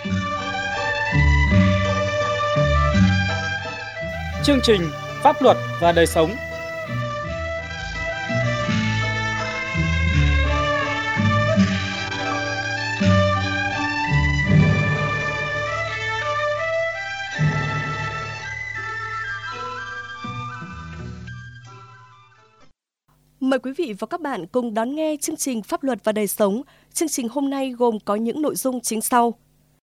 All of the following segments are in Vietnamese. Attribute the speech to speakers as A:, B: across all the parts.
A: Chương trình Pháp luật và đời sống.
B: Mời quý vị và các bạn cùng đón nghe chương trình Pháp luật và đời sống. Chương trình hôm nay gồm có những nội dung chính sau.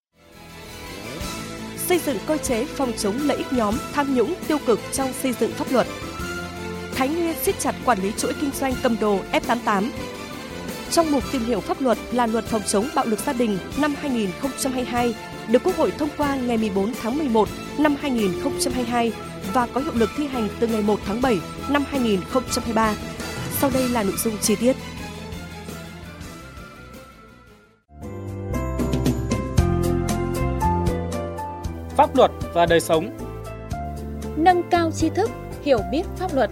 B: Xây dựng cơ chế phòng chống lợi ích nhóm, tham nhũng, tiêu cực trong xây dựng pháp luật. Thái Nguyên siết chặt quản lý chuỗi kinh doanh cầm đồ F88. Trong mục tìm hiểu pháp luật là luật phòng chống bạo lực gia đình năm 2022 được Quốc hội thông qua ngày 14 tháng 11 năm 2022 và có hiệu lực thi hành từ ngày 1 tháng 7 năm 2023. Sau đây là nội dung chi tiết.
A: Pháp luật và đời sống.
C: Nâng cao tri thức, hiểu biết pháp luật.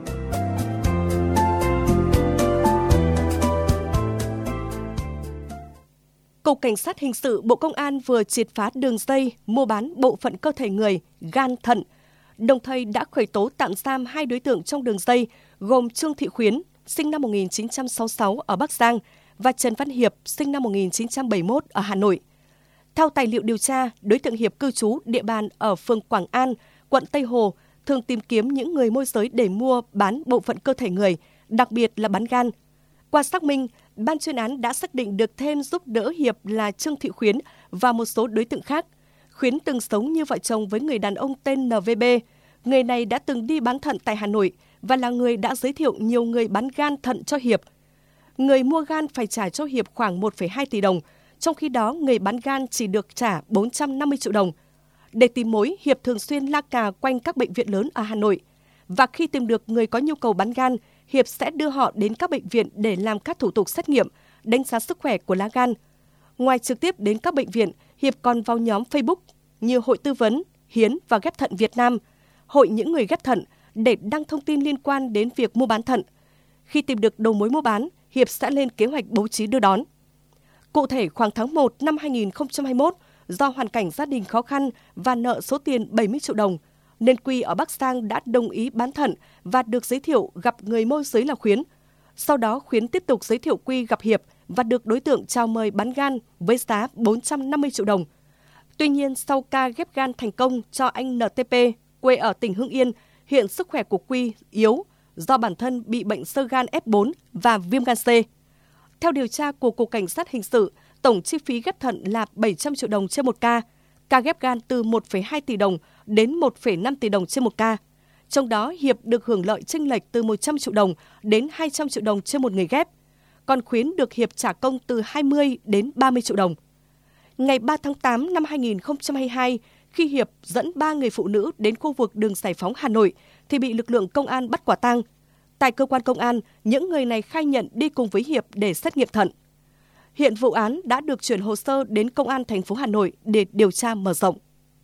B: Cục Cảnh sát Hình sự Bộ Công an vừa triệt phá đường dây mua bán bộ phận cơ thể người, gan, thận, đồng thời đã khởi tố tạm giam 2 đối tượng trong đường dây gồm Trương Thị Khuyến, sinh năm 1966 ở Bắc Giang và Trần Văn Hiệp, sinh năm 1971 ở Hà Nội. Theo tài liệu điều tra, đối tượng Hiệp cư trú địa bàn ở phường Quảng An, quận Tây Hồ, thường tìm kiếm những người môi giới để mua bán bộ phận cơ thể người, đặc biệt là bán gan. Qua xác minh, ban chuyên án đã xác định được thêm giúp đỡ Hiệp là Trương Thị Khuyến và một số đối tượng khác. Khuyến từng sống như vợ chồng với người đàn ông tên NVB. Người này đã từng đi bán thận tại Hà Nội và là người đã giới thiệu nhiều người bán gan thận cho Hiệp. Người mua gan phải trả cho Hiệp khoảng 1,2 tỷ đồng, trong khi đó người bán gan chỉ được trả 450 triệu đồng. Để tìm mối, Hiệp thường xuyên la cà quanh các bệnh viện lớn ở Hà Nội. Và khi tìm được người có nhu cầu bán gan, Hiệp sẽ đưa họ đến các bệnh viện để làm các thủ tục xét nghiệm, đánh giá sức khỏe của lá gan. Ngoài trực tiếp đến các bệnh viện, Hiệp còn vào nhóm Facebook như Hội Tư vấn, Hiến và Ghép thận Việt Nam, Hội những người ghép thận để đăng thông tin liên quan đến việc mua bán thận. Khi tìm được đầu mối mua bán, Hiệp sẽ lên kế hoạch bố trí đưa đón. Cụ thể, khoảng tháng 1 năm 2021, do hoàn cảnh gia đình khó khăn và nợ số tiền 70 triệu đồng, nên Quy ở Bắc Giang đã đồng ý bán thận và được giới thiệu gặp người môi giới là Khuyến. Sau đó, Khuyến tiếp tục giới thiệu Quy gặp Hiệp và được đối tượng chào mời bán gan với giá 450 triệu đồng. Tuy nhiên, sau ca ghép gan thành công cho anh NTP, quê ở tỉnh Hưng Yên, hiện sức khỏe của Quy yếu do bản thân bị bệnh xơ gan F4 và viêm gan C. Theo điều tra của Cục Cảnh sát Hình sự, tổng chi phí ghép thận là 700 triệu đồng trên một ca. Ca ghép gan từ 1,2 tỷ đồng đến 1,5 tỷ đồng trên một ca. Trong đó, Hiệp được hưởng lợi chênh lệch từ 100 triệu đồng đến 200 triệu đồng trên một người ghép. Còn Khuyến được Hiệp trả công từ 20 đến 30 triệu đồng. Ngày 3 tháng 8 năm 2022, khi Hiệp dẫn 3 người phụ nữ đến khu vực đường Giải Phóng Hà Nội thì bị lực lượng công an bắt quả tang. Tại cơ quan công an, những người này khai nhận đi cùng với Hiệp để xét nghiệm thận. Hiện vụ án đã được chuyển hồ sơ đến Công an thành phố Hà Nội để điều tra mở rộng.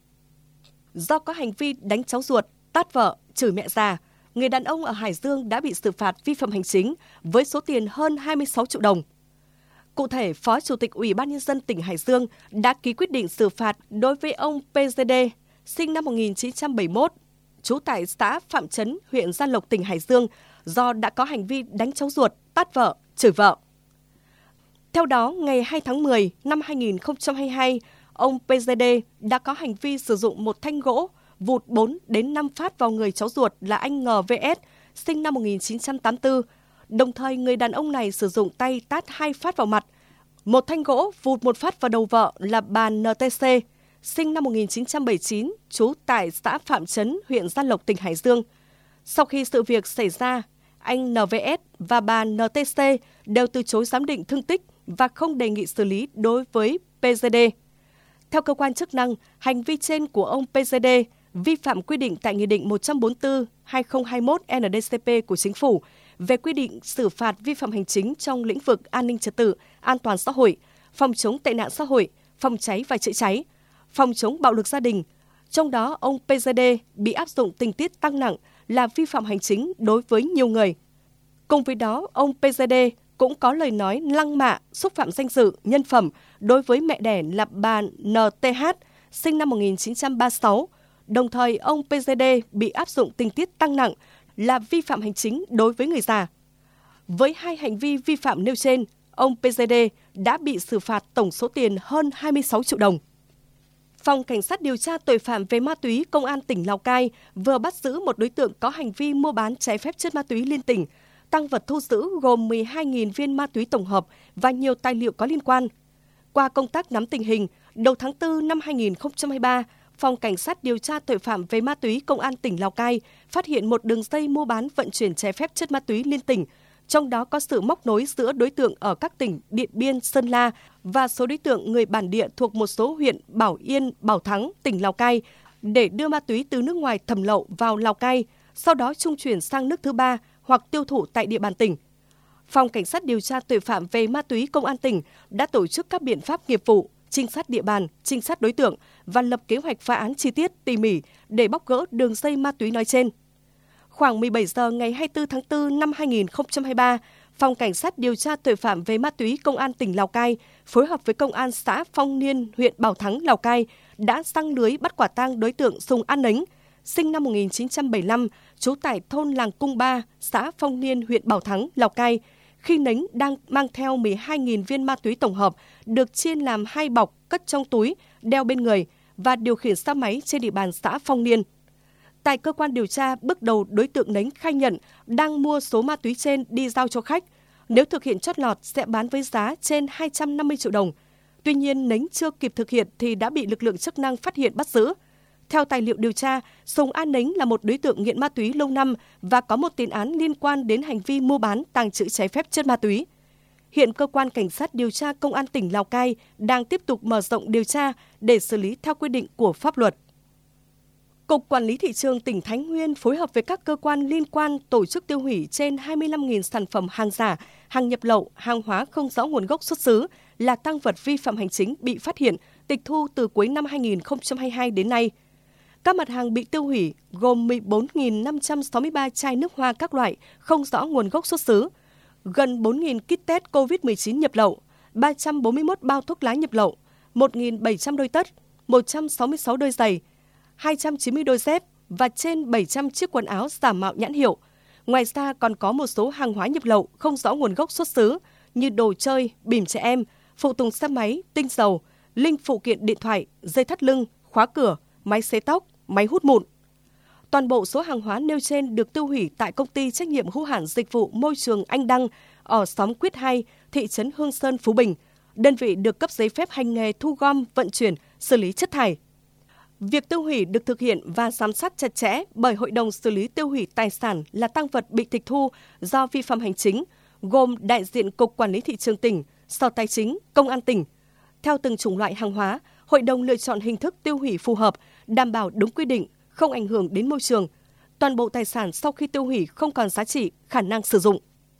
B: Do có hành vi đánh cháu ruột, tát vợ, chửi mẹ già, người đàn ông ở Hải Dương đã bị xử phạt vi phạm hành chính với số tiền hơn 26 triệu đồng. Cụ thể, Phó Chủ tịch Ủy ban Nhân dân tỉnh Hải Dương đã ký quyết định xử phạt đối với ông PGD, sinh năm 1971, trú tại xã Phạm Trấn, huyện Gia Lộc, tỉnh Hải Dương, do đã có hành vi đánh cháu ruột, tát vợ, chửi vợ. Theo đó, ngày 2 tháng 10 năm 2022, ông PGD đã có hành vi sử dụng một thanh gỗ vụt 4 đến 5 phát vào người cháu ruột là anh NVS, sinh năm 1984. Đồng thời, người đàn ông này sử dụng tay tát 2 phát vào mặt. Một thanh gỗ vụt 1 phát vào đầu vợ là bà NTC, sinh năm 1979, trú tại xã Phạm Trấn, huyện Gia Lộc, tỉnh Hải Dương. Sau khi sự việc xảy ra, anh NVS và bà NTC đều từ chối giám định thương tích và không đề nghị xử lý đối với PGD. Theo cơ quan chức năng, hành vi trên của ông PGD vi phạm quy định tại Nghị định 144/2021 NDCP của Chính phủ về quy định xử phạt vi phạm hành chính trong lĩnh vực an ninh trật tự, an toàn xã hội, phòng chống tệ nạn xã hội, phòng cháy và chữa cháy, phòng chống bạo lực gia đình. Trong đó, ông PGD bị áp dụng tình tiết tăng nặng là vi phạm hành chính đối với nhiều người. Cùng với đó, ông PGD cũng có lời nói lăng mạ, xúc phạm danh dự, nhân phẩm đối với mẹ đẻ là bà NTH, sinh năm 1936. Đồng thời, ông PGD bị áp dụng tình tiết tăng nặng là vi phạm hành chính đối với người già. Với hai hành vi vi phạm nêu trên, ông PGD đã bị xử phạt tổng số tiền hơn 26 triệu đồng. Phòng Cảnh sát điều tra tội phạm về ma túy Công an tỉnh Lào Cai vừa bắt giữ một đối tượng có hành vi mua bán trái phép chất ma túy liên tỉnh. Tang vật thu giữ gồm 12.000 viên ma túy tổng hợp và nhiều tài liệu có liên quan. Qua công tác nắm tình hình, đầu tháng 4 năm 2023, Phòng Cảnh sát điều tra tội phạm về ma túy Công an tỉnh Lào Cai phát hiện một đường dây mua bán vận chuyển trái phép chất ma túy liên tỉnh, trong đó có sự móc nối giữa đối tượng ở các tỉnh Điện Biên, Sơn La và số đối tượng người bản địa thuộc một số huyện Bảo Yên, Bảo Thắng, tỉnh Lào Cai để đưa ma túy từ nước ngoài thẩm lậu vào Lào Cai, sau đó trung chuyển sang nước thứ ba hoặc tiêu thụ tại địa bàn tỉnh. Phòng Cảnh sát điều tra tội phạm về ma túy Công an tỉnh đã tổ chức các biện pháp nghiệp vụ, trinh sát địa bàn, trinh sát đối tượng và lập kế hoạch phá án chi tiết, tỉ mỉ để bóc gỡ đường dây ma túy nói trên. Khoảng 17 giờ ngày 24 tháng 4 năm 2023, Phòng Cảnh sát điều tra tội phạm về ma túy Công an tỉnh Lào Cai phối hợp với Công an xã Phong Niên, huyện Bảo Thắng, Lào Cai đã giăng lưới bắt quả tang đối tượng Sùng An Nấnh, sinh năm 1975, trú tại thôn Làng Cung 3, xã Phong Niên, huyện Bảo Thắng, Lào Cai, khi Nấnh đang mang theo 12.000 viên ma túy tổng hợp được chiên làm 2 bọc cất trong túi, đeo bên người và điều khiển xe máy trên địa bàn xã Phong Niên. Tại cơ quan điều tra, bước đầu đối tượng Nấnh khai nhận đang mua số ma túy trên đi giao cho khách. Nếu thực hiện chót lọt sẽ bán với giá trên 250 triệu đồng. Tuy nhiên, Nấnh chưa kịp thực hiện thì đã bị lực lượng chức năng phát hiện bắt giữ. Theo tài liệu điều tra, Sùng An Nấnh là một đối tượng nghiện ma túy lâu năm và có một tiền án liên quan đến hành vi mua bán, tàng trữ trái phép chất ma túy. Hiện Cơ quan Cảnh sát điều tra Công an tỉnh Lào Cai đang tiếp tục mở rộng điều tra để xử lý theo quy định của pháp luật. Cục Quản lý Thị trường tỉnh Thái Nguyên phối hợp với các cơ quan liên quan tổ chức tiêu hủy trên 25.000 sản phẩm hàng giả, hàng nhập lậu, hàng hóa không rõ nguồn gốc xuất xứ là tang vật vi phạm hành chính bị phát hiện, tịch thu từ cuối năm 2022 đến nay. Các mặt hàng bị tiêu hủy gồm 14.563 chai nước hoa các loại không rõ nguồn gốc xuất xứ, gần 4.000 kit test COVID-19 nhập lậu, 341 bao thuốc lá nhập lậu, 1.700 đôi tất, 166 đôi giày, 290 đôi dép và trên 700 chiếc quần áo giả mạo nhãn hiệu. Ngoài ra còn có một số hàng hóa nhập lậu không rõ nguồn gốc xuất xứ như đồ chơi, bỉm trẻ em, phụ tùng xe máy, tinh dầu, linh phụ kiện điện thoại, dây thắt lưng, khóa cửa, máy sấy tóc, máy hút mụn. Toàn bộ số hàng hóa nêu trên được tiêu hủy tại công ty trách nhiệm hữu hạn dịch vụ môi trường Anh Đăng ở xóm Quyết 2, thị trấn Hương Sơn, Phú Bình. Đơn vị được cấp giấy phép hành nghề thu gom, vận chuyển, xử lý chất thải. Việc tiêu hủy được thực hiện và giám sát chặt chẽ bởi Hội đồng xử lý tiêu hủy tài sản là tang vật bị tịch thu do vi phạm hành chính, gồm đại diện Cục Quản lý Thị trường tỉnh, Sở Tài chính, Công an tỉnh. Theo từng chủng loại hàng hóa, Hội đồng lựa chọn hình thức tiêu hủy phù hợp, đảm bảo đúng quy định, không ảnh hưởng đến môi trường. Toàn bộ tài sản sau khi tiêu hủy không còn giá trị, khả năng sử dụng.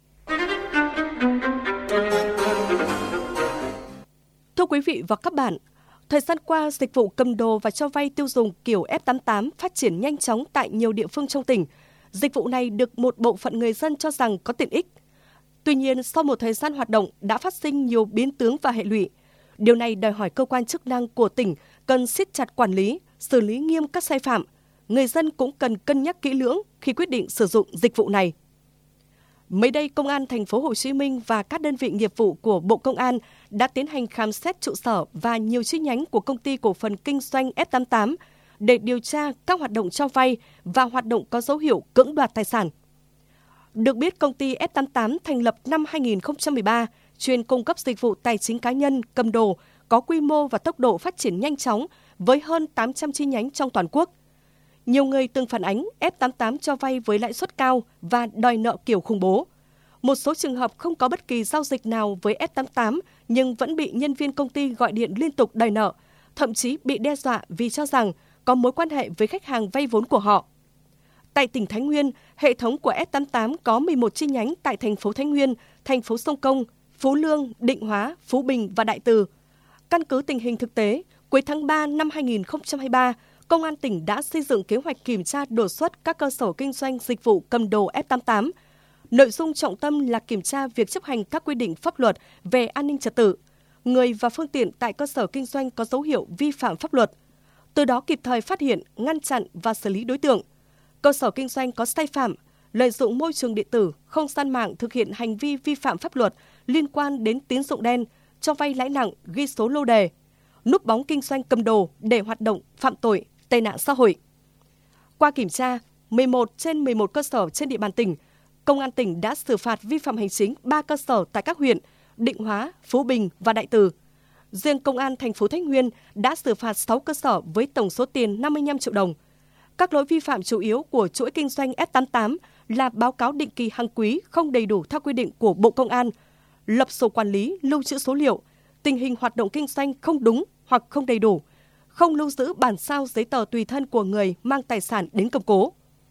B: Thưa quý vị và các bạn, thời gian qua, dịch vụ cầm đồ và cho vay tiêu dùng kiểu F88 phát triển nhanh chóng tại nhiều địa phương trong tỉnh. Dịch vụ này được một bộ phận người dân cho rằng có tiện ích. Tuy nhiên, sau một thời gian hoạt động đã phát sinh nhiều biến tướng và hệ lụy. Điều này đòi hỏi cơ quan chức năng của tỉnh cần siết chặt quản lý, xử lý nghiêm các sai phạm. Người dân cũng cần cân nhắc kỹ lưỡng khi quyết định sử dụng dịch vụ này. Mới đây, Công an thành phố Hồ Chí Minh và các đơn vị nghiệp vụ của Bộ Công an đã tiến hành khám xét trụ sở và nhiều chi nhánh của công ty cổ phần kinh doanh F88 để điều tra các hoạt động cho vay và hoạt động có dấu hiệu cưỡng đoạt tài sản. Được biết, công ty F88 thành lập năm 2013, chuyên cung cấp dịch vụ tài chính cá nhân, cầm đồ, có quy mô và tốc độ phát triển nhanh chóng với hơn 800 chi nhánh trong toàn quốc. Nhiều người từng phản ánh F88 cho vay với lãi suất cao và đòi nợ kiểu khủng bố. Một số trường hợp không có bất kỳ giao dịch nào với F88 nhưng vẫn bị nhân viên công ty gọi điện liên tục đòi nợ, thậm chí bị đe dọa vì cho rằng có mối quan hệ với khách hàng vay vốn của họ. Tại tỉnh Thái Nguyên, hệ thống của F88 có 11 chi nhánh tại thành phố Thái Nguyên, thành phố Sông Công, Phú Lương, Định Hóa, Phú Bình và Đại Từ. Căn cứ tình hình thực tế, cuối tháng 3 năm 2023, Công an tỉnh đã xây dựng kế hoạch kiểm tra đột xuất các cơ sở kinh doanh dịch vụ cầm đồ F88. Nội dung trọng tâm là kiểm tra việc chấp hành các quy định pháp luật về an ninh trật tự, người và phương tiện tại cơ sở kinh doanh có dấu hiệu vi phạm pháp luật. Từ đó kịp thời phát hiện, ngăn chặn và xử lý đối tượng, cơ sở kinh doanh có sai phạm, lợi dụng môi trường điện tử, không gian mạng thực hiện hành vi vi phạm pháp luật liên quan đến tín dụng đen, cho vay lãi nặng, ghi số lô đề, núp bóng kinh doanh cầm đồ để hoạt động phạm tội, tệ nạn xã hội. Qua kiểm tra, 11 trên 11 cơ sở trên địa bàn tỉnh, Công an tỉnh đã xử phạt vi phạm hành chính 3 cơ sở tại các huyện Định Hóa, Phú Bình và Đại Từ. Riêng Công an thành phố Thái Nguyên đã xử phạt 6 cơ sở với tổng số tiền 55 triệu đồng. Các lỗi vi phạm chủ yếu của chuỗi kinh doanh F88 là báo cáo định kỳ hàng quý không đầy đủ theo quy định của Bộ Công an, lập sổ quản lý, lưu trữ số liệu, tình hình hoạt động kinh doanh không đúng hoặc không đầy đủ, không lưu giữ bản sao giấy tờ tùy thân của người mang tài sản đến cầm cố.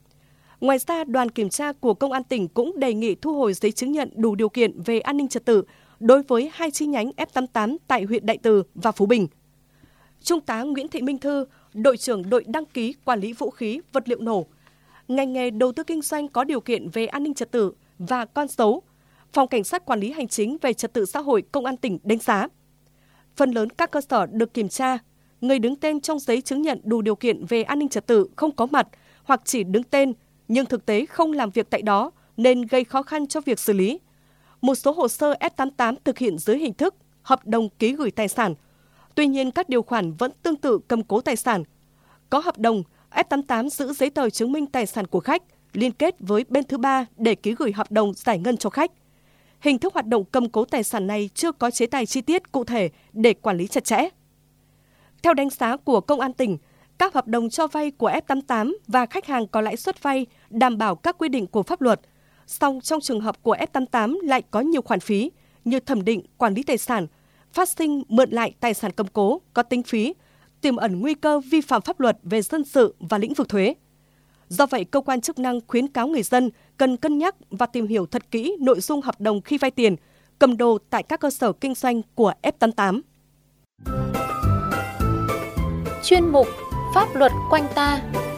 B: Ngoài ra, đoàn kiểm tra của Công an tỉnh cũng đề nghị thu hồi giấy chứng nhận đủ điều kiện về an ninh trật tự đối với 2 chi nhánh F88 tại huyện Đại Từ và Phú Bình. Trung tá Nguyễn Thị Minh Thư, đội trưởng đội đăng ký quản lý vũ khí, vật liệu nổ, ngành nghề đầu tư kinh doanh có điều kiện về an ninh trật tự và con dấu, Phòng Cảnh sát Quản lý Hành chính về Trật tự xã hội Công an tỉnh đánh giá. Phần lớn các cơ sở được kiểm tra, người đứng tên trong giấy chứng nhận đủ điều kiện về an ninh trật tự không có mặt hoặc chỉ đứng tên nhưng thực tế không làm việc tại đó nên gây khó khăn cho việc xử lý. Một số hồ sơ F88 thực hiện dưới hình thức hợp đồng ký gửi tài sản. Tuy nhiên, các điều khoản vẫn tương tự cầm cố tài sản. Có hợp đồng, F88 giữ giấy tờ chứng minh tài sản của khách, liên kết với bên thứ ba để ký gửi hợp đồng giải ngân cho khách. Hình thức hoạt động cầm cố tài sản này chưa có chế tài chi tiết cụ thể để quản lý chặt chẽ. Theo đánh giá của Công an tỉnh, các hợp đồng cho vay của F88 và khách hàng có lãi suất vay đảm bảo các quy định của pháp luật. Song trong trường hợp của F88 lại có nhiều khoản phí như thẩm định, quản lý tài sản, phát sinh mượn lại tài sản cầm cố có tính phí, tiềm ẩn nguy cơ vi phạm pháp luật về dân sự và lĩnh vực thuế. Do vậy, cơ quan chức năng khuyến cáo người dân cần cân nhắc và tìm hiểu thật kỹ nội dung hợp đồng khi vay tiền, cầm đồ tại các cơ sở kinh doanh của F88.
C: Chuyên mục Pháp luật quanh ta.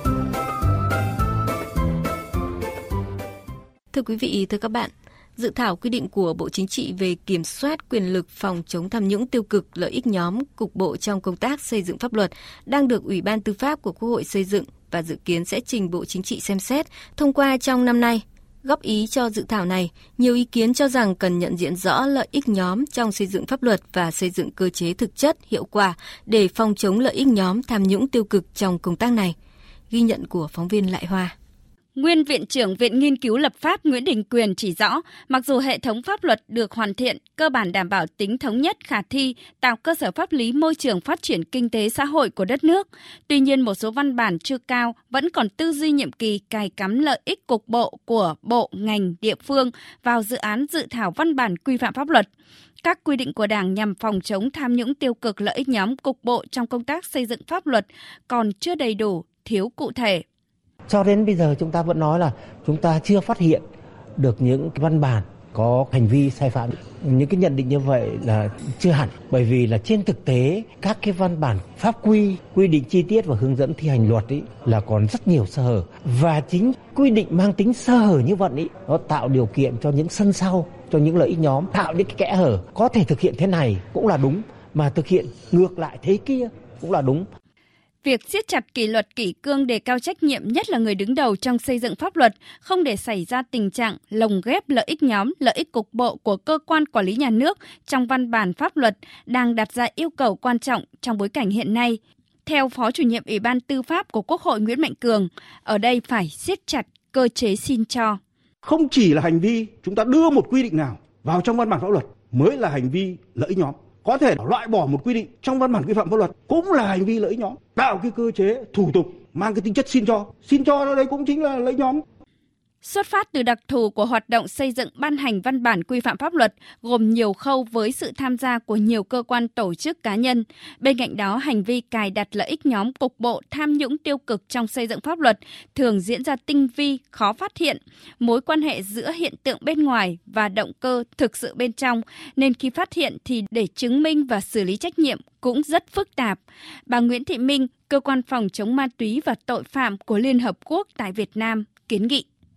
D: Thưa quý vị, thưa các bạn, dự thảo quy định của Bộ Chính trị về kiểm soát quyền lực phòng chống tham nhũng tiêu cực lợi ích nhóm cục bộ trong công tác xây dựng pháp luật đang được Ủy ban Tư pháp của Quốc hội xây dựng và dự kiến sẽ trình Bộ Chính trị xem xét, thông qua trong năm nay. Góp ý cho dự thảo này, nhiều ý kiến cho rằng cần nhận diện rõ lợi ích nhóm trong xây dựng pháp luật và xây dựng cơ chế thực chất, hiệu quả để phòng chống lợi ích nhóm tham nhũng tiêu cực trong công tác này. Ghi nhận của phóng viên Lại Hoa.
E: Nguyên Viện trưởng Viện Nghiên cứu Lập pháp Nguyễn Đình Quyền chỉ rõ, mặc dù hệ thống pháp luật được hoàn thiện, cơ bản đảm bảo tính thống nhất khả thi, tạo cơ sở pháp lý môi trường phát triển kinh tế xã hội của đất nước. Tuy nhiên, một số văn bản chưa cao vẫn còn tư duy nhiệm kỳ cài cắm lợi ích cục bộ của bộ, ngành, địa phương vào dự án dự thảo văn bản quy phạm pháp luật. Các quy định của Đảng nhằm phòng chống tham nhũng tiêu cực lợi ích nhóm cục bộ trong công tác xây dựng pháp luật còn chưa đầy đủ, thiếu cụ thể.
F: Cho đến bây giờ chúng ta vẫn nói là chúng ta chưa phát hiện được những văn bản có hành vi sai phạm. Những cái nhận định như vậy là chưa hẳn, bởi vì là trên thực tế các cái văn bản pháp quy định chi tiết và hướng dẫn thi hành luật ấy là còn rất nhiều sơ hở, và chính quy định mang tính sơ hở như vậy ấy, nó tạo điều kiện cho những sân sau, cho những lợi ích nhóm, tạo những cái kẽ hở, có thể thực hiện thế này cũng là đúng, mà thực hiện ngược lại thế kia cũng là đúng.
E: Việc siết chặt kỷ luật kỷ cương, đề cao trách nhiệm nhất là người đứng đầu trong xây dựng pháp luật, không để xảy ra tình trạng lồng ghép lợi ích nhóm, lợi ích cục bộ của cơ quan quản lý nhà nước trong văn bản pháp luật đang đặt ra yêu cầu quan trọng trong bối cảnh hiện nay. Theo Phó Chủ nhiệm Ủy ban Tư pháp của Quốc hội Nguyễn Mạnh Cường, ở đây phải siết chặt cơ chế xin cho.
G: Không chỉ là hành vi chúng ta đưa một quy định nào vào trong văn bản pháp luật mới là hành vi lợi ích nhóm. Có thể loại bỏ một quy định trong văn bản quy phạm pháp luật cũng là hành vi lợi ích nhóm, tạo cái cơ chế thủ tục mang cái tính chất xin cho đây cũng chính là lợi ích nhóm.
E: Xuất phát từ đặc thù của hoạt động xây dựng ban hành văn bản quy phạm pháp luật gồm nhiều khâu với sự tham gia của nhiều cơ quan tổ chức cá nhân. Bên cạnh đó, hành vi cài đặt lợi ích nhóm cục bộ tham nhũng tiêu cực trong xây dựng pháp luật thường diễn ra tinh vi, khó phát hiện. Mối quan hệ giữa hiện tượng bên ngoài và động cơ thực sự bên trong, nên khi phát hiện thì để chứng minh và xử lý trách nhiệm cũng rất phức tạp. Bà Nguyễn Thị Minh, Cơ quan phòng chống ma túy và tội phạm của Liên Hợp Quốc tại Việt Nam, kiến nghị.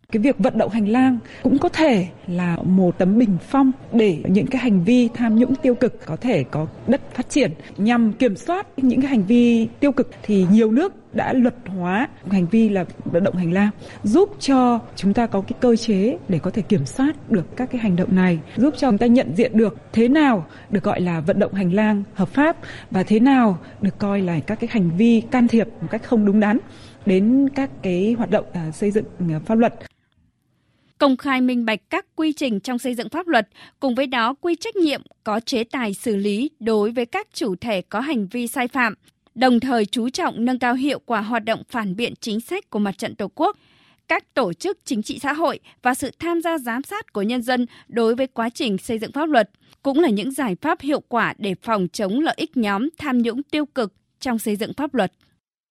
H: Cái việc vận động hành lang cũng có thể là một tấm bình phong để những cái hành vi tham nhũng tiêu cực có thể có đất phát triển. Nhằm kiểm soát những cái hành vi tiêu cực thì nhiều nước đã luật hóa hành vi là vận động hành lang, giúp cho chúng ta có cái cơ chế để có thể kiểm soát được các cái hành động này, giúp cho chúng ta nhận diện được thế nào được gọi là vận động hành lang hợp pháp và thế nào được coi là các cái hành vi can thiệp một cách không đúng đắn đến các cái hoạt động xây dựng pháp luật.
E: Công khai minh bạch các quy trình trong xây dựng pháp luật, cùng với đó quy trách nhiệm, có chế tài xử lý đối với các chủ thể có hành vi sai phạm, đồng thời chú trọng nâng cao hiệu quả hoạt động phản biện chính sách của Mặt trận Tổ quốc, các tổ chức chính trị xã hội và sự tham gia giám sát của nhân dân đối với quá trình xây dựng pháp luật cũng là những giải pháp hiệu quả để phòng chống lợi ích nhóm tham nhũng tiêu cực trong xây dựng pháp luật.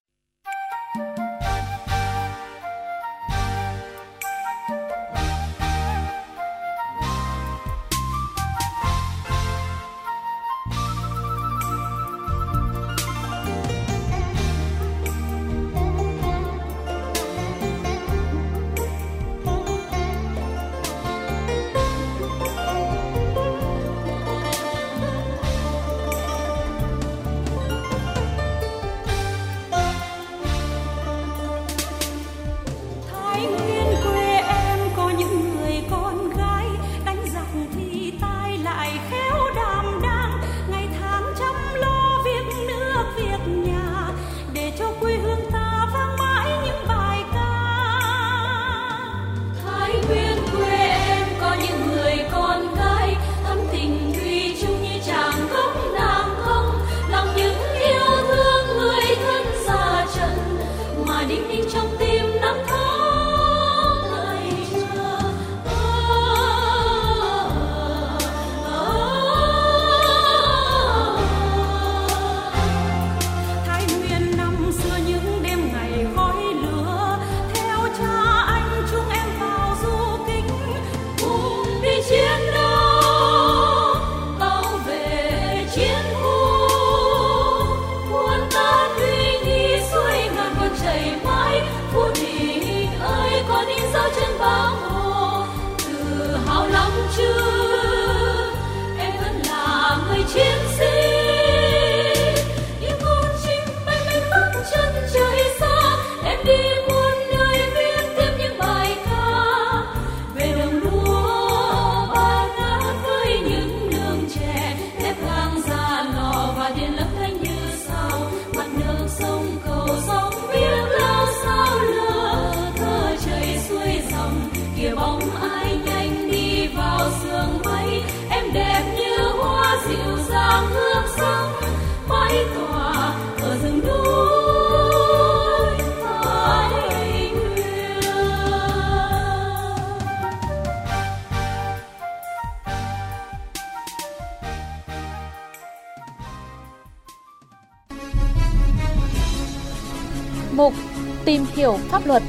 C: Mục Tìm hiểu pháp luật.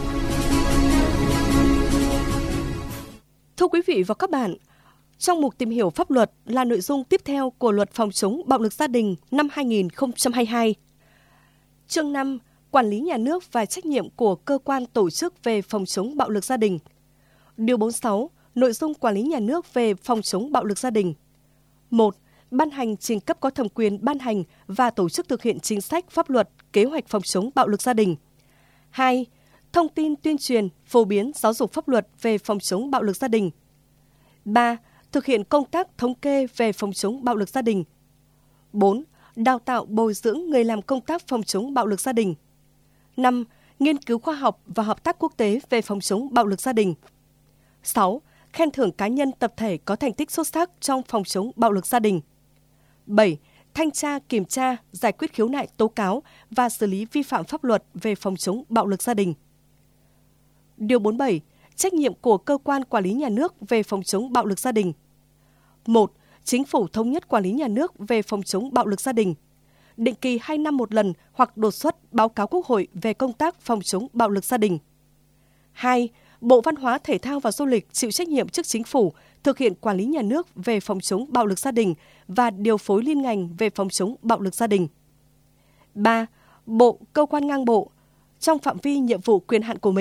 B: Thưa quý vị và các bạn, trong mục Tìm hiểu pháp luật là nội dung tiếp theo của Luật phòng chống bạo lực gia đình năm 2022. Chương 5. Quản lý nhà nước và trách nhiệm của cơ quan tổ chức về phòng chống bạo lực gia đình. Điều 46. Nội dung quản lý nhà nước về phòng chống bạo lực gia đình. 1. Ban hành trình cấp có thẩm quyền ban hành và tổ chức thực hiện chính sách, pháp luật, kế hoạch phòng chống bạo lực gia đình. 2. Thông tin tuyên truyền, phổ biến giáo dục pháp luật về phòng chống bạo lực gia đình. 3. Thực hiện công tác thống kê về phòng chống bạo lực gia đình. 4. Đào tạo bồi dưỡng người làm công tác phòng chống bạo lực gia đình. 5. Nghiên cứu khoa học và hợp tác quốc tế về phòng chống bạo lực gia đình. 6. Khen thưởng cá nhân tập thể có thành tích xuất sắc trong phòng chống bạo lực gia đình. 7. Thanh tra, kiểm tra, giải quyết khiếu nại tố cáo và xử lý vi phạm pháp luật về phòng chống bạo lực gia đình. Điều 47. Trách nhiệm của cơ quan quản lý nhà nước về phòng chống bạo lực gia đình. 1. Chính phủ thống nhất quản lý nhà nước về phòng chống bạo lực gia đình. Định kỳ 2 năm một lần hoặc đột xuất báo cáo Quốc hội về công tác phòng chống bạo lực gia đình. 2. Bộ Văn hóa, Thể thao và Du lịch chịu trách nhiệm trước Chính phủ thực hiện quản lý nhà nước về phòng chống bạo lực gia đình và điều phối liên ngành về phòng chống bạo lực gia đình. 3. Bộ, cơ quan ngang bộ, trong phạm vi nhiệm vụ quyền hạn của mình,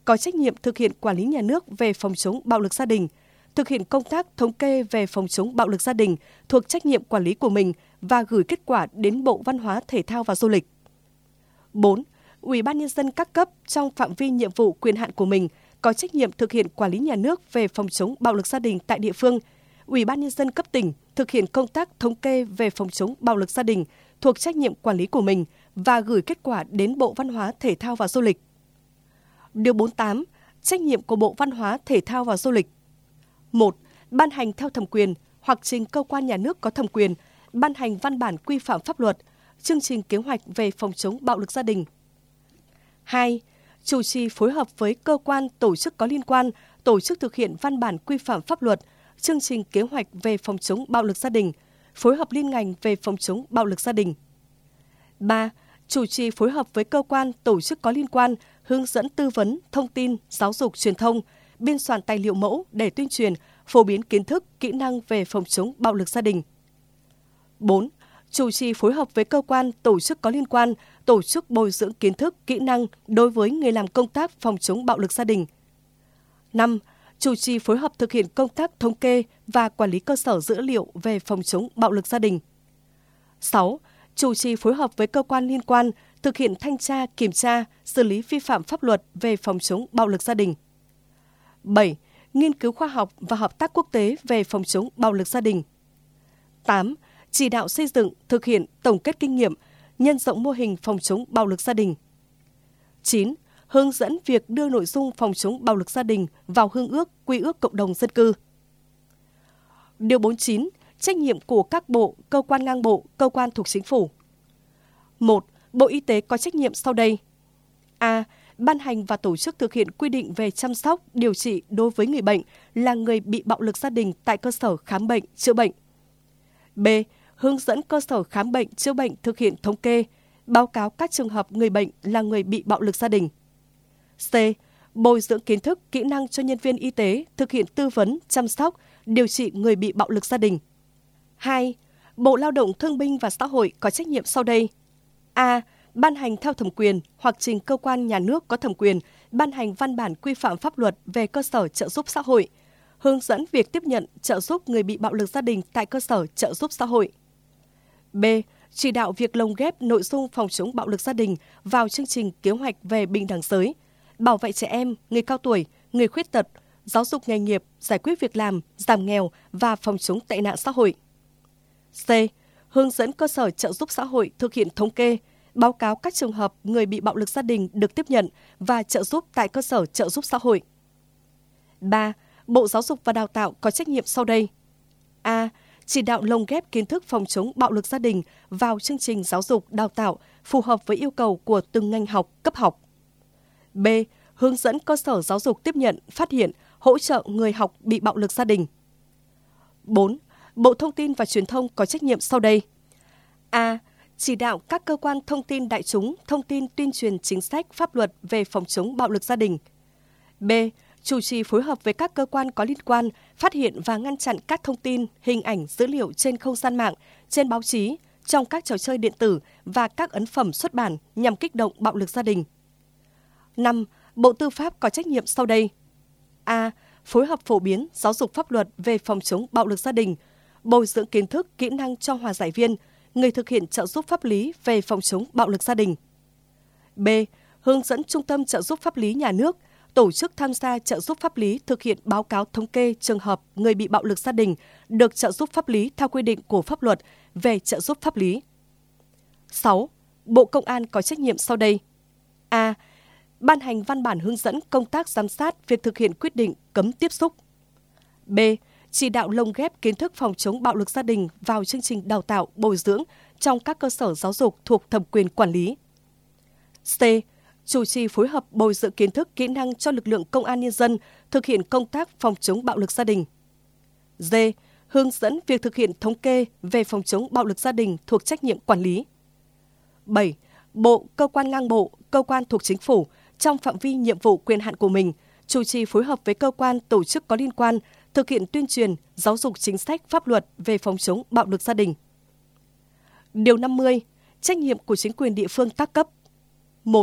B: có trách nhiệm thực hiện quản lý nhà nước về phòng chống bạo lực gia đình, thực hiện công tác thống kê về phòng chống bạo lực gia đình thuộc trách nhiệm quản lý của mình và gửi kết quả đến Bộ Văn hóa, Thể thao và Du lịch. 4. Ủy ban Nhân dân các cấp trong phạm vi nhiệm vụ quyền hạn của mình có trách nhiệm thực hiện quản lý nhà nước về phòng chống bạo lực gia đình tại địa phương. Ủy ban Nhân dân cấp tỉnh thực hiện công tác thống kê về phòng chống bạo lực gia đình thuộc trách nhiệm quản lý của mình và gửi kết quả đến Bộ Văn hóa, Thể thao và Du lịch. Điều 48. Trách nhiệm của Bộ Văn hóa, Thể thao và Du lịch. 1. Ban hành theo thẩm quyền hoặc trình cơ quan nhà nước có thẩm quyền, ban hành văn bản quy phạm pháp luật, chương trình kế hoạch về phòng chống bạo lực gia đình. 2. Chủ trì phối hợp với cơ quan tổ chức có liên quan tổ chức thực hiện văn bản quy phạm pháp luật, chương trình kế hoạch về phòng chống bạo lực gia đình, phối hợp liên ngành về phòng chống bạo lực gia đình. 3. Chủ trì phối hợp với cơ quan tổ chức có liên quan hướng dẫn tư vấn, thông tin, giáo dục truyền thông, biên soạn tài liệu mẫu để tuyên truyền, phổ biến kiến thức, kỹ năng về phòng chống bạo lực gia đình. 4. Chủ trì phối hợp với cơ quan tổ chức có liên quan tổ chức bồi dưỡng kiến thức, kỹ năng đối với người làm công tác phòng chống bạo lực gia đình. 5. Chủ trì phối hợp thực hiện công tác thống kê và quản lý cơ sở dữ liệu về phòng chống bạo lực gia đình. 6. Chủ trì phối hợp với cơ quan liên quan thực hiện thanh tra, kiểm tra, xử lý vi phạm pháp luật về phòng chống bạo lực gia đình. 7. Nghiên cứu khoa học và hợp tác quốc tế về phòng chống bạo lực gia đình. 8. Chỉ đạo xây dựng, thực hiện tổng kết kinh nghiệm, nhân rộng mô hình phòng chống bạo lực gia đình. 9. Hướng dẫn việc đưa nội dung phòng chống bạo lực gia đình vào hương ước, quy ước cộng đồng dân cư. Điều 49. Trách nhiệm của các bộ, cơ quan ngang bộ, cơ quan thuộc Chính phủ. 1. Bộ Y tế có trách nhiệm sau đây. A. Ban hành và tổ chức thực hiện quy định về chăm sóc, điều trị đối với người bệnh là người bị bạo lực gia đình tại cơ sở khám bệnh, chữa bệnh. B. Hướng dẫn cơ sở khám bệnh, chữa bệnh thực hiện thống kê, báo cáo các trường hợp người bệnh là người bị bạo lực gia đình. C. Bồi dưỡng kiến thức, kỹ năng cho nhân viên y tế thực hiện tư vấn, chăm sóc, điều trị người bị bạo lực gia đình. 2. Bộ Lao động Thương binh và Xã hội có trách nhiệm sau đây. A. Ban hành theo thẩm quyền hoặc trình cơ quan nhà nước có thẩm quyền ban hành văn bản quy phạm pháp luật về cơ sở trợ giúp xã hội, hướng dẫn việc tiếp nhận trợ giúp người bị bạo lực gia đình tại cơ sở trợ giúp xã hội. B. Chỉ đạo việc lồng ghép nội dung phòng chống bạo lực gia đình vào chương trình kế hoạch về bình đẳng giới, bảo vệ trẻ em, người cao tuổi, người khuyết tật, giáo dục nghề nghiệp, giải quyết việc làm, giảm nghèo và phòng chống tệ nạn xã hội. C. Hướng dẫn cơ sở trợ giúp xã hội thực hiện thống kê, báo cáo các trường hợp người bị bạo lực gia đình được tiếp nhận và trợ giúp tại cơ sở trợ giúp xã hội. 3. Bộ Giáo dục và Đào tạo có trách nhiệm sau đây. A. Chỉ đạo lồng ghép kiến thức phòng chống bạo lực gia đình vào chương trình giáo dục, đào tạo phù hợp với yêu cầu của từng ngành học, cấp học. B. Hướng dẫn cơ sở giáo dục tiếp nhận, phát hiện, hỗ trợ người học bị bạo lực gia đình. 4. Bộ Thông tin và Truyền thông có trách nhiệm sau đây. A. Chỉ đạo các cơ quan thông tin đại chúng thông tin tuyên truyền chính sách, pháp luật về phòng chống bạo lực gia đình. B. Chủ trì phối hợp với các cơ quan có liên quan phát hiện và ngăn chặn các thông tin, hình ảnh, dữ liệu trên không gian mạng, trên báo chí, trong các trò chơi điện tử và các ấn phẩm xuất bản nhằm kích động bạo lực gia đình. 5. Bộ Tư pháp có trách nhiệm sau đây. A. Phối hợp phổ biến, giáo dục pháp luật về phòng chống bạo lực gia đình, bồi dưỡng kiến thức, kỹ năng cho hòa giải viên, người thực hiện trợ giúp pháp lý về phòng chống bạo lực gia đình. B. Hướng dẫn Trung tâm trợ giúp pháp lý nhà nước, tổ chức tham gia trợ giúp pháp lý thực hiện báo cáo thống kê trường hợp người bị bạo lực gia đình được trợ giúp pháp lý theo quy định của pháp luật về trợ giúp pháp lý. 6. Bộ Công an có trách nhiệm sau đây. A. Ban hành văn bản hướng dẫn công tác giám sát việc thực hiện quyết định cấm tiếp xúc. B. Chỉ đạo lồng ghép kiến thức phòng chống bạo lực gia đình vào chương trình đào tạo, bồi dưỡng trong các cơ sở giáo dục thuộc thẩm quyền quản lý. C. Chủ trì phối hợp bồi dưỡng kiến thức, kỹ năng cho lực lượng công an nhân dân thực hiện công tác phòng chống bạo lực gia đình. D. Hướng dẫn việc thực hiện thống kê về phòng chống bạo lực gia đình thuộc trách nhiệm quản lý. 7. Bộ, cơ quan ngang bộ, cơ quan thuộc Chính phủ trong phạm vi nhiệm vụ quyền hạn của mình, chủ trì phối hợp với cơ quan tổ chức có liên quan thực hiện tuyên truyền, giáo dục chính sách pháp luật về phòng chống bạo lực gia đình. Điều 50. Trách nhiệm của chính quyền địa phương các cấp. 1.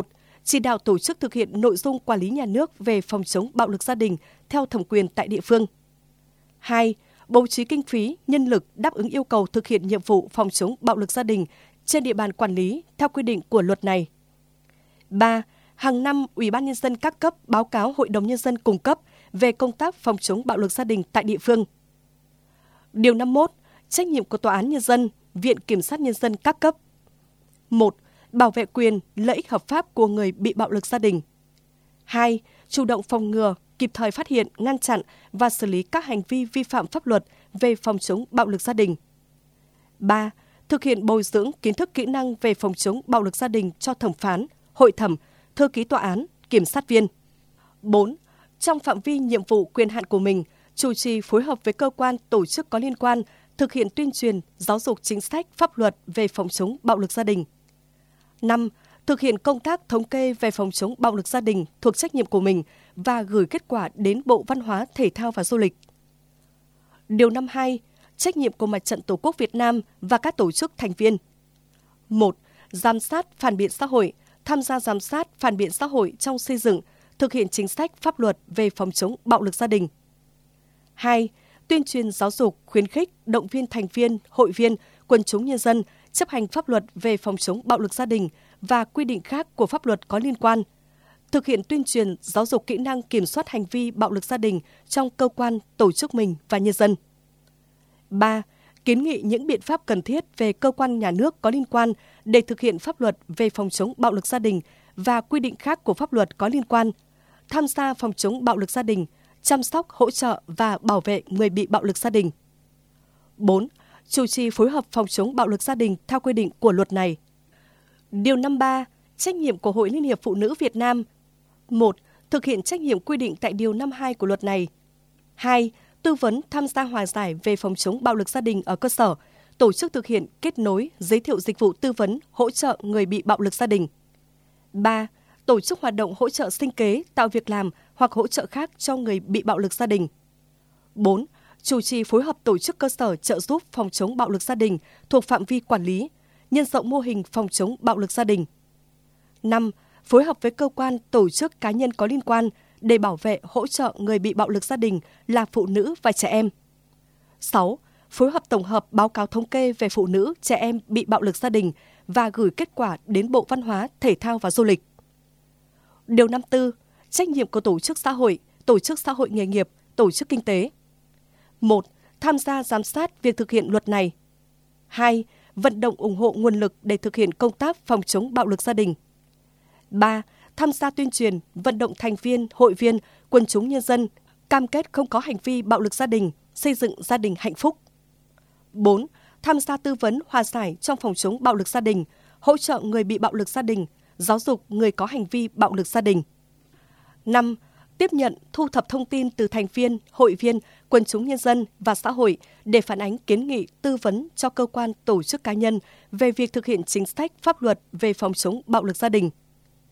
B: chỉ đạo tổ chức thực hiện nội dung quản lý nhà nước về phòng chống bạo lực gia đình theo thẩm quyền tại địa phương. 2. Bố trí kinh phí, nhân lực đáp ứng yêu cầu thực hiện nhiệm vụ phòng chống bạo lực gia đình trên địa bàn quản lý theo quy định của luật này. 3. Hàng năm, Ủy ban Nhân dân các cấp báo cáo Hội đồng Nhân dân cung cấp về công tác phòng chống bạo lực gia đình tại địa phương. Điều 51. Trách nhiệm của Tòa án Nhân dân, Viện Kiểm sát Nhân dân các cấp. 1. Bảo vệ quyền, lợi ích hợp pháp của người bị bạo lực gia đình. 2. Chủ động phòng ngừa, kịp thời phát hiện, ngăn chặn và xử lý các hành vi vi phạm pháp luật về phòng chống bạo lực gia đình. 3. Thực hiện bồi dưỡng kiến thức kỹ năng về phòng chống bạo lực gia đình cho thẩm phán, hội thẩm, thư ký tòa án, kiểm sát viên. 4. Trong phạm vi nhiệm vụ quyền hạn của mình, chủ trì phối hợp với cơ quan tổ chức có liên quan thực hiện tuyên truyền, giáo dục chính sách, pháp luật về phòng chống bạo lực gia đình. 5. Thực hiện công tác thống kê về phòng chống bạo lực gia đình thuộc trách nhiệm của mình và gửi kết quả đến Bộ Văn hóa, Thể thao và Du lịch. Điều 52. Trách nhiệm của Mặt trận Tổ quốc Việt Nam và các tổ chức thành viên. 1. Giám sát phản biện xã hội, tham gia giám sát phản biện xã hội trong xây dựng, thực hiện chính sách pháp luật về phòng chống bạo lực gia đình. 2. Tuyên truyền giáo dục, khuyến khích, động viên thành viên, hội viên, quần chúng nhân dân chấp hành pháp luật về phòng chống bạo lực gia đình và quy định khác của pháp luật có liên quan. Thực hiện tuyên truyền giáo dục kỹ năng kiểm soát hành vi bạo lực gia đình trong cơ quan, tổ chức mình và nhân dân. 3. Kiến nghị những biện pháp cần thiết về cơ quan nhà nước có liên quan để thực hiện pháp luật về phòng chống bạo lực gia đình và quy định khác của pháp luật có liên quan, tham gia phòng chống bạo lực gia đình, chăm sóc, hỗ trợ và bảo vệ người bị bạo lực gia đình. 4. Chủ trì phối hợp phòng chống bạo lực gia đình theo quy định của luật này. Điều 53. Trách nhiệm của Hội Liên hiệp Phụ nữ Việt Nam. 1. Thực hiện trách nhiệm quy định tại Điều 52 của luật này. 2. Tư vấn tham gia hòa giải về phòng chống bạo lực gia đình ở cơ sở, tổ chức thực hiện kết nối, giới thiệu dịch vụ tư vấn, hỗ trợ người bị bạo lực gia đình. 3. Tổ chức hoạt động hỗ trợ sinh kế, tạo việc làm hoặc hỗ trợ khác cho người bị bạo lực gia đình. 4. Chủ trì phối hợp tổ chức cơ sở trợ giúp phòng chống bạo lực gia đình thuộc phạm vi quản lý, nhân rộng mô hình phòng chống bạo lực gia đình. 5. Phối hợp với cơ quan, tổ chức, cá nhân có liên quan để bảo vệ, hỗ trợ người bị bạo lực gia đình là phụ nữ và trẻ em. 6. Phối hợp tổng hợp báo cáo thống kê về phụ nữ, trẻ em bị bạo lực gia đình và gửi kết quả đến Bộ Văn hóa, Thể thao và Du lịch. Điều 54. Trách nhiệm của tổ chức xã hội nghề nghiệp, tổ chức kinh tế. 1. Tham gia giám sát việc thực hiện luật này. 2. Vận động ủng hộ nguồn lực để thực hiện công tác phòng chống bạo lực gia đình. 3. Tham gia tuyên truyền, vận động thành viên, hội viên, quần chúng nhân dân, cam kết không có hành vi bạo lực gia đình, xây dựng gia đình hạnh phúc. 4. Tham gia tư vấn hòa giải trong phòng chống bạo lực gia đình, hỗ trợ người bị bạo lực gia đình, giáo dục người có hành vi bạo lực gia đình. 5. Tiếp nhận, thu thập thông tin từ thành viên, hội viên, quần chúng nhân dân và xã hội để phản ánh kiến nghị tư vấn cho cơ quan, tổ chức cá nhân về việc thực hiện chính sách pháp luật về phòng chống bạo lực gia đình.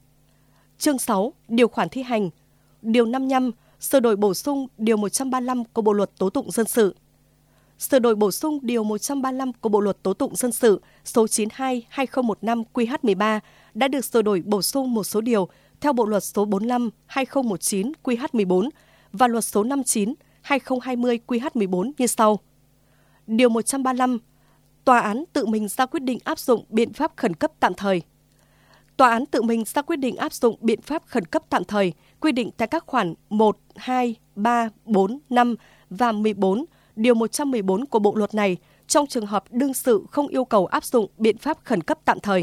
B: Chương 6. Điều khoản thi hành. Điều 55. Sửa đổi bổ sung Điều 135 của Bộ Luật Tố tụng Dân sự. Sửa đổi bổ sung Điều 135 của Bộ Luật Tố tụng Dân sự số 92/2015 QH13 đã được sửa đổi bổ sung một số điều theo Bộ Luật số 45/2019 QH14 và Luật số 59/2020 QH14 như sau. Điều 135. Tòa án tự mình ra quyết định áp dụng biện pháp khẩn cấp tạm thời. Tòa án tự mình ra quyết định áp dụng biện pháp khẩn cấp tạm thời quy định tại các khoản 1, 2, 3, 4, 5 và 14, Điều 114 của Bộ Luật này trong trường hợp đương sự không yêu cầu áp dụng biện pháp khẩn cấp tạm thời.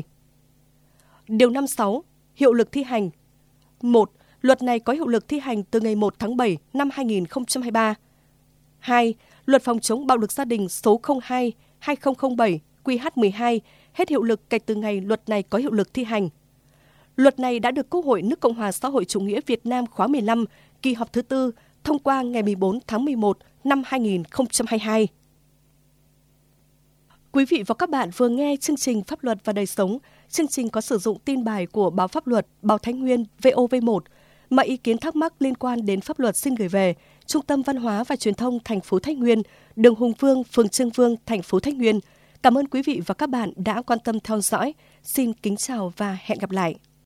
B: Điều 56. Hiệu lực thi hành. 1. Luật này có hiệu lực thi hành từ ngày 1 tháng 7 năm 2023. 2. Luật phòng chống bạo lực gia đình số 02/2007 QH12 hết hiệu lực kể từ ngày luật này có hiệu lực thi hành. Luật này đã được Quốc hội nước Cộng hòa xã hội chủ nghĩa Việt Nam khóa 15, kỳ họp thứ 4, thông qua ngày 14 tháng 11 năm 2022. Quý vị và các bạn vừa nghe chương trình Pháp luật và đời sống. Chương trình có sử dụng tin bài của Báo Pháp luật, Báo Thái Nguyên, VOV1. Mọi ý kiến thắc mắc liên quan đến pháp luật xin gửi về Trung tâm Văn hóa và Truyền thông thành phố Thái Nguyên, đường Hùng Vương, phường Trương Vương, thành phố Thái Nguyên. Cảm ơn quý vị và các bạn đã quan tâm theo dõi. Xin kính chào và hẹn gặp lại.